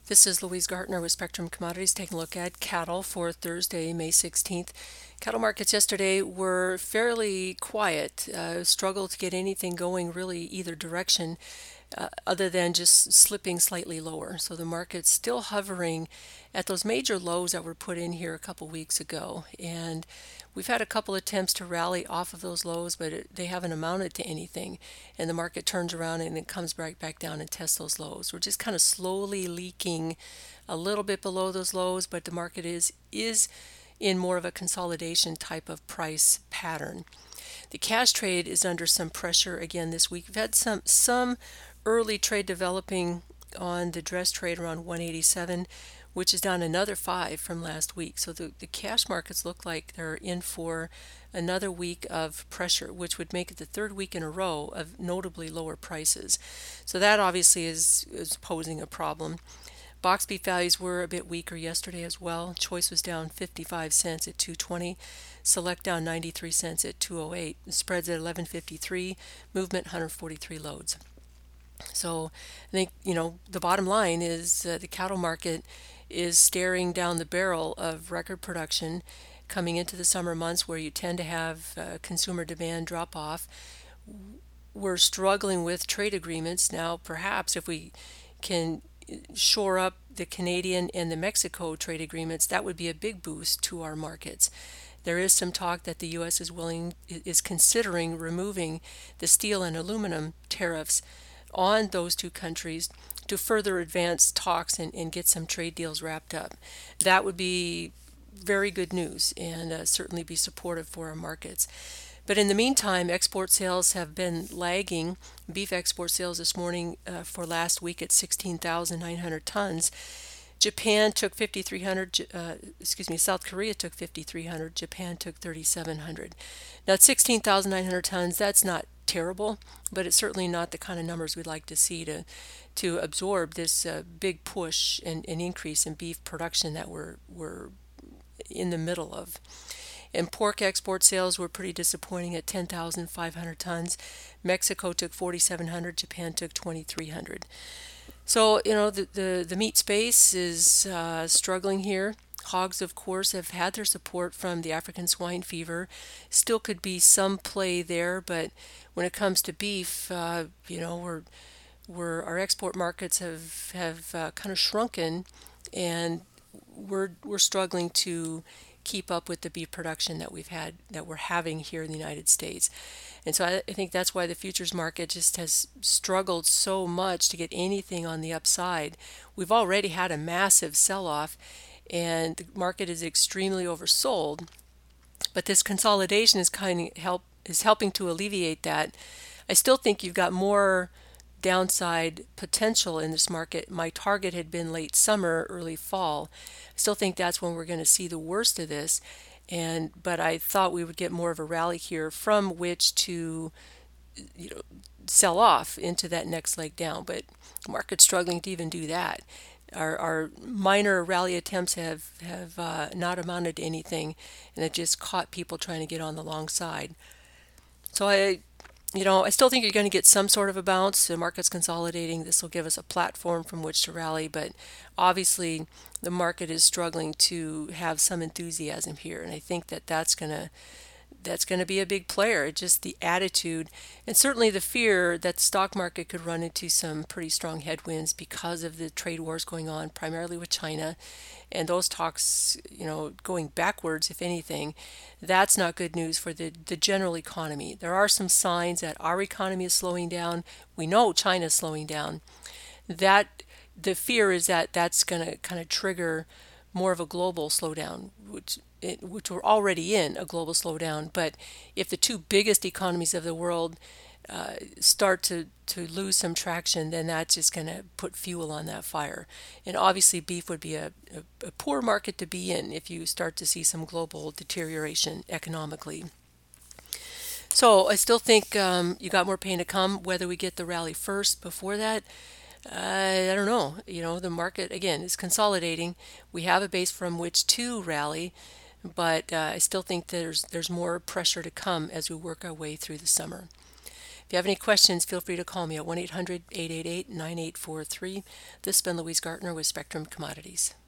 This is Louise Gartner with Spectrum Commodities taking a look at cattle for Thursday, May 16th. Cattle markets yesterday were fairly quiet, struggled to get anything going really either direction other than just slipping slightly lower. So the market's still hovering at those major lows that were put in here a couple weeks ago. And we've had a couple attempts to rally off of those lows, but they haven't amounted to anything. And the market turns around and it comes right back down and tests those lows. We're just kind of slowly leaking a little bit below those lows, but the market is in more of a consolidation type of price pattern. The cash trade is under some pressure again this week. We've had some early trade developing on the dress trade around 187, which is down another 5 from last week. So the cash markets look like they're in for another week of pressure, which would make it the third week in a row of notably lower prices. So that obviously is posing a problem. Box beef values were a bit weaker yesterday as well. Choice was down 55 cents at 220. Select down 93 cents at 208. Spreads at 11.53. Movement 143 loads. So I think, the bottom line is the cattle market is staring down the barrel of record production coming into the summer months where you tend to have consumer demand drop off. We're struggling with trade agreements. Now, perhaps if we can shore up the Canadian and the Mexico trade agreements, that would be a big boost to our markets. There is some talk that the U.S. is considering removing the steel and aluminum tariffs on those two countries to further advance talks and get some trade deals wrapped up. That would be very good news and certainly be supportive for our markets. But in the meantime, export sales have been lagging. Beef export sales this morning for last week at 16,900 tons. Japan took 5,300, South Korea took 5,300, Japan took 3,700. Now, at 16,900 tons, that's not terrible, but it's certainly not the kind of numbers we'd like to see to absorb this big push and increase in beef production that we're in the middle of. And pork export sales were pretty disappointing at 10,500 tons. Mexico took 4,700, Japan took 2,300. So, the meat space is struggling here. Hogs, of course, have had their support from the African swine fever. Still could be some play there, but when it comes to beef, our export markets have kind of shrunken, and we're struggling to keep up with the beef production that we're having here in the United States. And so I think that's why the futures market just has struggled so much to get anything on the upside. We've already had a massive sell-off and the market is extremely oversold, but this consolidation is helping to alleviate that. I still think you've got more downside potential in this market. My target had been late summer, early fall. I still think that's when we're going to see the worst of this. But I thought we would get more of a rally here from which to, sell off into that next leg down. But the market's struggling to even do that. Our minor rally attempts have not amounted to anything, and it just caught people trying to get on the long side. So I still think you're going to get some sort of a bounce. The market's consolidating. This will give us a platform from which to rally, but obviously the market is struggling to have some enthusiasm here, and I think that's going to be a big player. Just the attitude and certainly the fear that the stock market could run into some pretty strong headwinds because of the trade wars going on, primarily with China, and those talks, going backwards, if anything. That's not good news for the general economy. There are some signs that our economy is slowing down. We know China is slowing down. That the fear is that that's going to kind of trigger more of a global slowdown, which we're already in a global slowdown. But if the two biggest economies of the world start to lose some traction, then that's just going to put fuel on that fire. And obviously beef would be a poor market to be in if you start to see some global deterioration economically. So I still think you got more pain to come. Whether we get the rally first before that, I don't know. The market, again, is consolidating. We have a base from which to rally, but I still think there's more pressure to come as we work our way through the summer. If you have any questions, feel free to call me at 1-800-888-9843. This has been Louise Gartner with Spectrum Commodities.